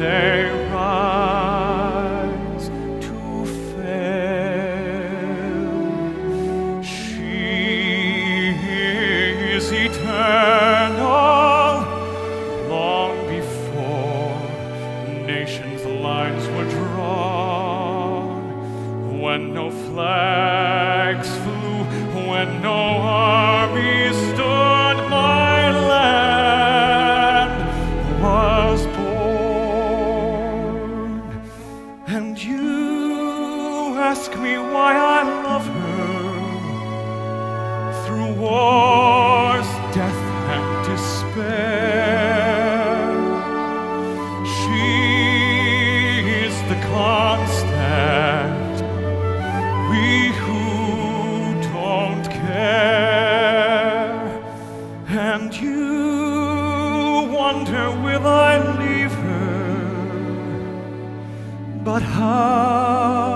they rise to fail. She is eternal, long before nations' lines were drawn, when no flags flew, when no armies stood, my land was born. And you ask me why I love her, through wars, death, and despair. She is the constant, we who don't care. And you wonder, will I leave her? But how?